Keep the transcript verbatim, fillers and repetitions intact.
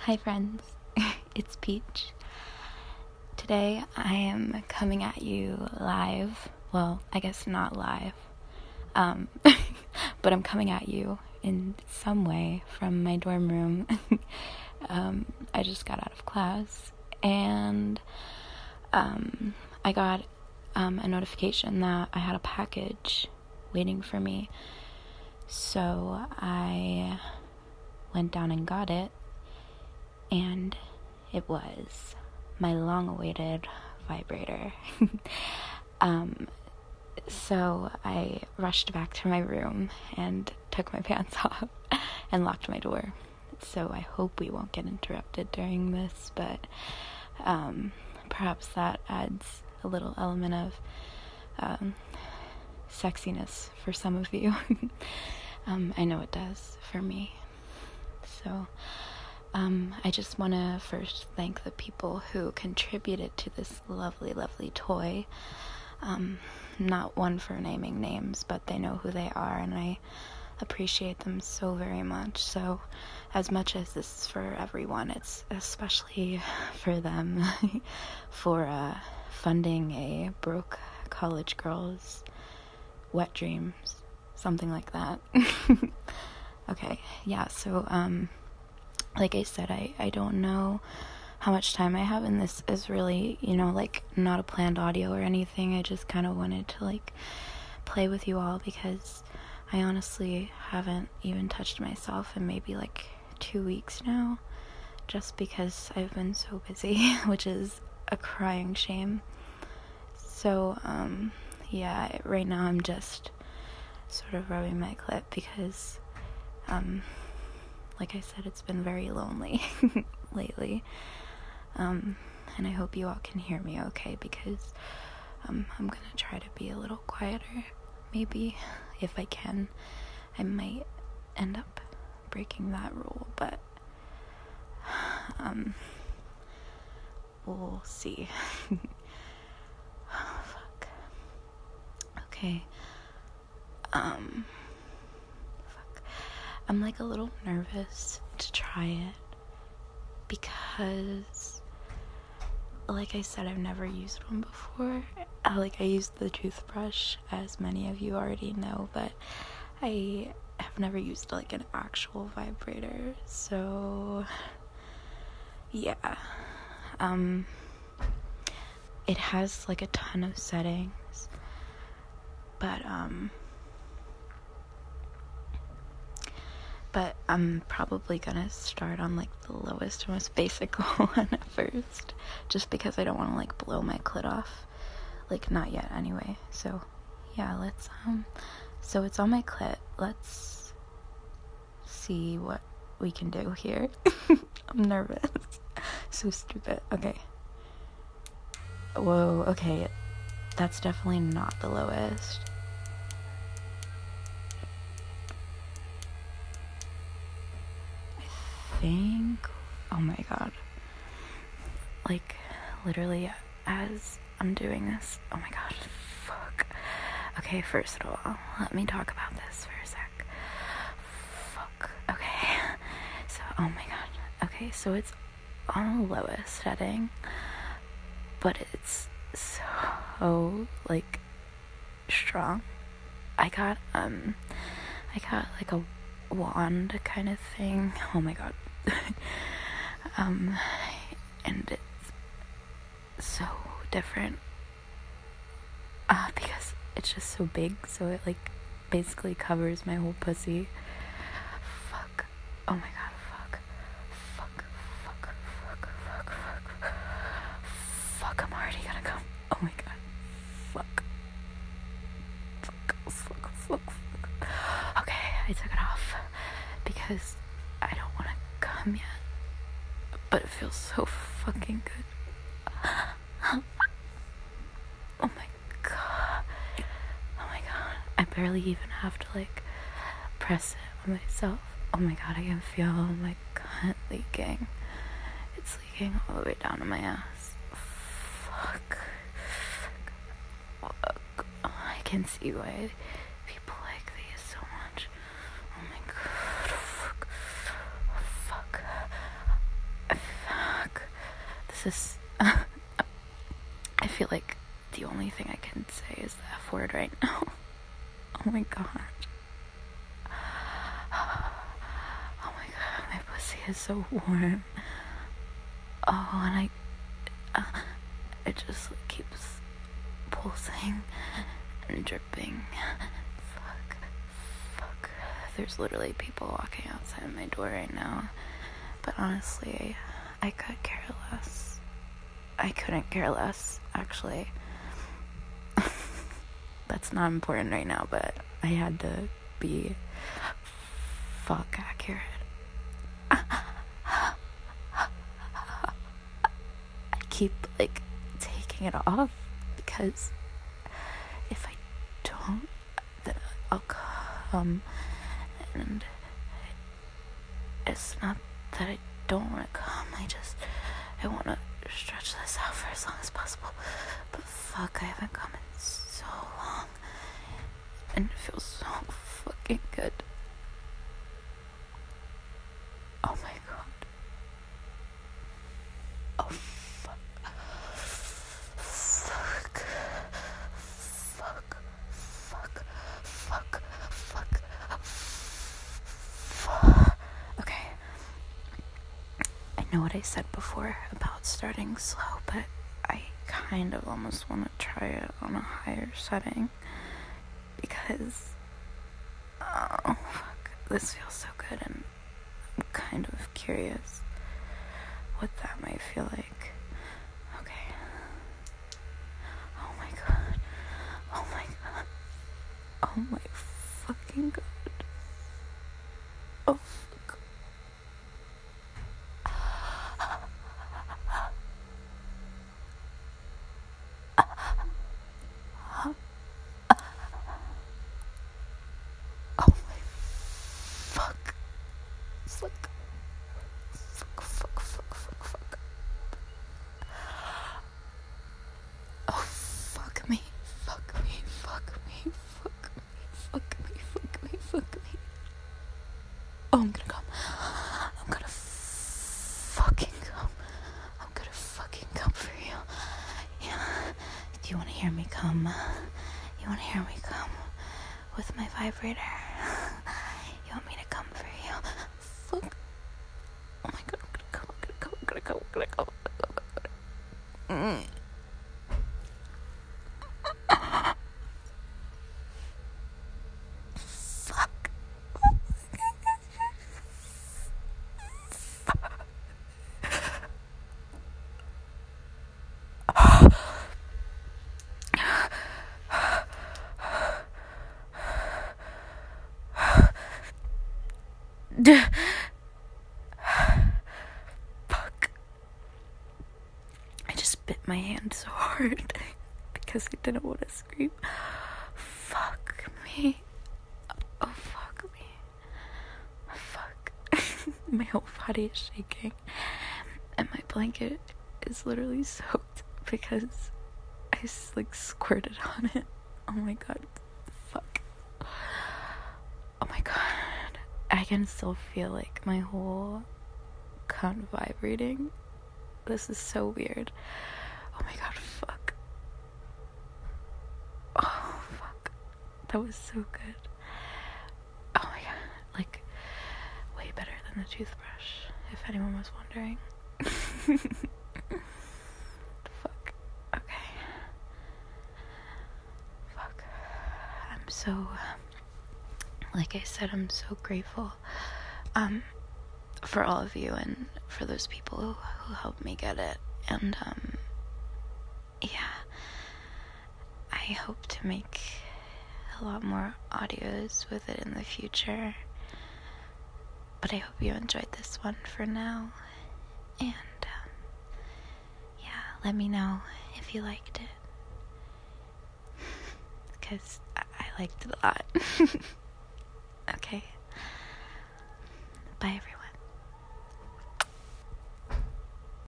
Hi friends, it's Peach. Today I am coming at you live. Well, I guess not live, um, but I'm coming at you in some way from my dorm room. um, I just got out of class and um, I got um, a notification that I had a package waiting for me. So I went down and got it. And it was my long-awaited vibrator. um, so I rushed back to my room and took my pants off and locked my door. So I hope we won't get interrupted during this, but um, perhaps that adds a little element of um, sexiness for some of you. um, I know it does for me. So... Um, I just want to first thank the people who contributed to this lovely, lovely toy. Um, not one for naming names, but they know who they are, and I appreciate them so very much. So, as much as this is for everyone, it's especially for them, for uh, funding a broke college girl's wet dreams, something like that. Okay, yeah, so, um... like I said, I, I don't know how much time I have, and this is really, you know, like, not a planned audio or anything. I just kind of wanted to, like, play with you all, because I honestly haven't even touched myself in maybe, like, two weeks now, just because I've been so busy, which is a crying shame. So, um, yeah, right now I'm just sort of rubbing my clit, because, um... like I said, it's been very lonely lately, um, and I hope you all can hear me okay, because um, I'm gonna try to be a little quieter, maybe, if I can. I might end up breaking that rule, but um, we'll see. Oh, fuck. Okay, um... I'm like a little nervous to try it because, like I said, I've never used one before. I, like I used the toothbrush, as many of you already know, but I have never used like an actual vibrator. So yeah, um, it has like a ton of settings, but um. But I'm probably gonna start on like the lowest, most basic one at first, just because I don't want to like blow my clit off, like not yet anyway. So yeah, let's um, so it's on my clit. Let's see what we can do here. I'm nervous. So stupid. Okay. Whoa. Okay, that's definitely not the lowest. Think, oh my god, like literally as I'm doing this, oh my god, fuck. Okay, first of all, let me talk about this for a sec. Fuck. Okay, so oh my god, okay, so it's on the lowest setting, but it's so like strong. I got um I got like a wand kind of thing. Oh my god. um and it's so different uh because it's just so big, so it like basically covers my whole pussy. Fuck. Oh my god. Fuck. Fuck. Fuck. Fuck. Fuck. Fuck. Fuck. I'm already gonna come. Oh my god. Fuck. Fuck. Fuck. Fuck. Fuck. Okay, I took it off because I don't want to come yet, but it feels so fucking good. Oh my god. Oh my god. I barely even have to like press it on myself. Oh my god, I can feel my cunt leaking. It's leaking all the way down to my ass. Fuck. Fuck. I can see why people like these so much. Oh my god. Fuck. Fuck. this is, I feel like the only thing I can say is the F word right now. Oh my god. Oh my god, my pussy is so warm. Oh, and I, uh, it just like, keeps pulsing and dripping. Fuck, fuck. There's literally people walking outside my door right now. But honestly, I could care less. I couldn't care less, actually. That's not important right now, but I had to be fuck accurate. I keep, like, taking it off because if I don't, then I'll come. And it's not that I don't want to come, I just, I want to stretch this out for as long as possible. But fuck, I haven't come in so long. And it feels so fucking good. Oh my god. Oh fuck. Fuck. Fuck. Fuck. Fuck. Fuck. Fuck. Okay. I know what I said before about starting slow, but I kind of almost want to try it on a higher setting. Because, oh fuck, this feels so good, and I'm kind of curious what that might feel like. Okay. Oh my god. Oh my god. Oh my fucking god. Oh fuck. Oh my fuck. Fuck. Fuck, fuck, fuck, fuck, fuck. Oh, fuck me. Fuck me. Fuck me. Fuck me. Fuck me. Fuck me. Fuck me. Oh, I'm gonna come. I'm gonna fucking come. I'm gonna fucking come for you. Yeah. Do you wanna hear me come? You wanna hear me come with my vibrator? You want me to come for you? Fuck. Oh my god, I'm gonna come, I'm gonna come, I'm gonna come, I'm gonna come, I'm gonna come. Mm. Fuck. Fuck. I just bit my hand so hard because I didn't want to scream. Fuck me. Oh, fuck me. Fuck. My whole body is shaking. And my blanket is literally soaked because I just, like, squirted on it. Oh my god. Fuck. Oh my god. I can still feel, like, my whole cunt vibrating. This is so weird. Oh my god, fuck. Oh, fuck. That was so good. Oh my god. Like, way better than the toothbrush, if anyone was wondering. Fuck. Okay. Fuck. I'm so... Like I said, I'm so grateful um, for all of you and for those people who, who helped me get it. And, um, yeah, I hope to make a lot more audios with it in the future. But I hope you enjoyed this one for now. And, um, yeah, let me know if you liked it. Because I, I liked it a lot. Okay. Bye, everyone.